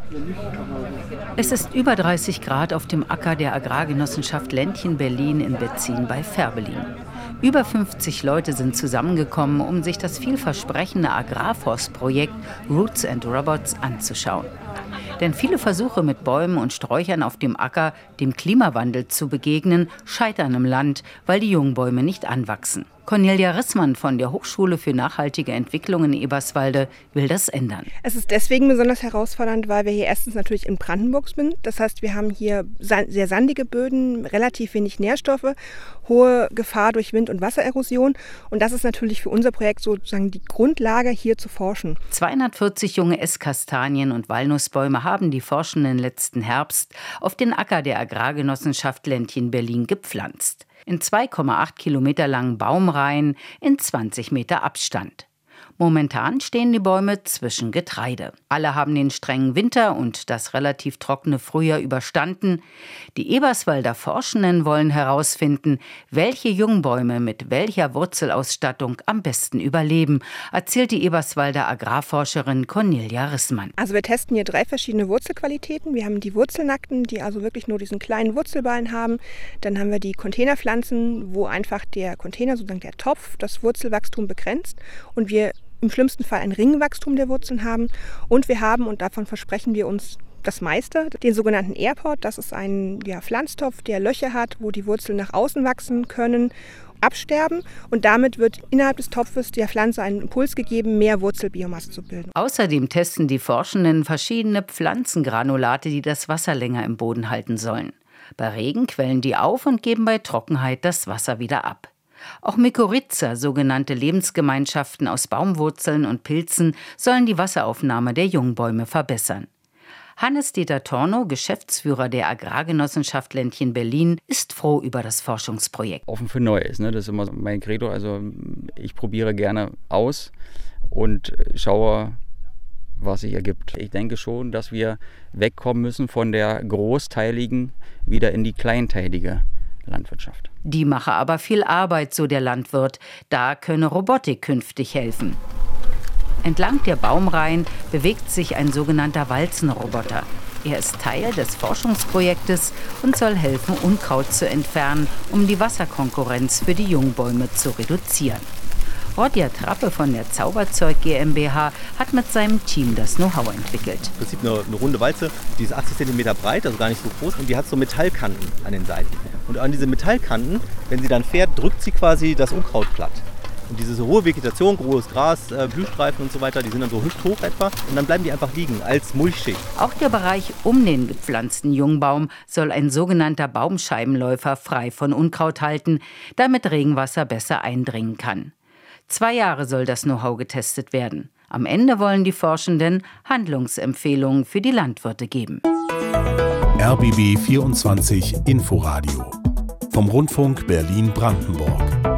Es ist über 30 Grad auf dem Acker der Agrargenossenschaft Ländchen Berlin in Betzin bei Färbelin. Über 50 Leute sind zusammengekommen, um sich das vielversprechende Agrarforstprojekt Roots and Robots anzuschauen. Denn viele Versuche mit Bäumen und Sträuchern auf dem Acker, dem Klimawandel zu begegnen, scheitern im Land, weil die Jungbäume nicht anwachsen. Cornelia Rissmann von der Hochschule für nachhaltige Entwicklung in Eberswalde will das ändern. Es ist deswegen besonders herausfordernd, weil wir hier erstens natürlich in Brandenburg sind. Das heißt, wir haben hier sehr sandige Böden, relativ wenig Nährstoffe, hohe Gefahr durch Wind- und Wassererosion. Und das ist natürlich für unser Projekt sozusagen die Grundlage, hier zu forschen. 240 junge Esskastanien- und Walnussbäume haben die Forschenden letzten Herbst auf den Acker der Agrargenossenschaft Ländchen Berlin gepflanzt. In 2,8 Kilometer langen Baumreihen in 20 Meter Abstand. Momentan stehen die Bäume zwischen Getreide. Alle haben den strengen Winter und das relativ trockene Frühjahr überstanden. Die Eberswalder Forschenden wollen herausfinden, welche Jungbäume mit welcher Wurzelausstattung am besten überleben, erzählt die Eberswalder Agrarforscherin Cornelia Rissmann. Also wir testen hier 3 verschiedene Wurzelqualitäten. Wir haben die Wurzelnackten, die also wirklich nur diesen kleinen Wurzelballen haben. Dann haben wir die Containerpflanzen, wo einfach der Container, sozusagen der Topf, das Wurzelwachstum begrenzt und wir im schlimmsten Fall ein Ringwachstum der Wurzeln haben. Und wir haben, und davon versprechen wir uns das meiste, den sogenannten Airpot. Das ist ein Pflanztopf, der Löcher hat, wo die Wurzeln nach außen wachsen können, absterben. Und damit wird innerhalb des Topfes der Pflanze einen Impuls gegeben, mehr Wurzelbiomasse zu bilden. Außerdem testen die Forschenden verschiedene Pflanzengranulate, die das Wasser länger im Boden halten sollen. Bei Regen quellen die auf und geben bei Trockenheit das Wasser wieder ab. Auch Mykorrhiza, sogenannte Lebensgemeinschaften aus Baumwurzeln und Pilzen, sollen die Wasseraufnahme der Jungbäume verbessern. Hannes-Dieter Tornow, Geschäftsführer der Agrargenossenschaft Ländchen Berlin, ist froh über das Forschungsprojekt. Offen für Neues, ne? Das ist immer mein Credo. Also ich probiere gerne aus und schaue, was sich ergibt. Ich denke schon, dass wir wegkommen müssen von der großteiligen wieder in die kleinteilige Landwirtschaft. Die mache aber viel Arbeit, so der Landwirt. Da könne Robotik künftig helfen. Entlang der Baumreihen bewegt sich ein sogenannter Walzenroboter. Er ist Teil des Forschungsprojektes und soll helfen, Unkraut zu entfernen, um die Wasserkonkurrenz für die Jungbäume zu reduzieren. Rodja Trappe von der Zauberzeug GmbH hat mit seinem Team das Know-how entwickelt. Im Prinzip eine runde Walze, die ist 80 cm breit, also gar nicht so groß, und die hat so Metallkanten an den Seiten. Und an diese Metallkanten, wenn sie dann fährt, drückt sie quasi das Unkraut platt. Und diese hohe Vegetation, grünes Gras, Blühstreifen und so weiter, die sind dann so hüfthoch etwa und dann bleiben die einfach liegen als Mulchschicht. Auch der Bereich um den gepflanzten Jungbaum soll ein sogenannter Baumscheibenläufer frei von Unkraut halten, damit Regenwasser besser eindringen kann. 2 Jahre soll das Know-how getestet werden. Am Ende wollen die Forschenden Handlungsempfehlungen für die Landwirte geben. RBB 24 Inforadio vom Rundfunk Berlin-Brandenburg.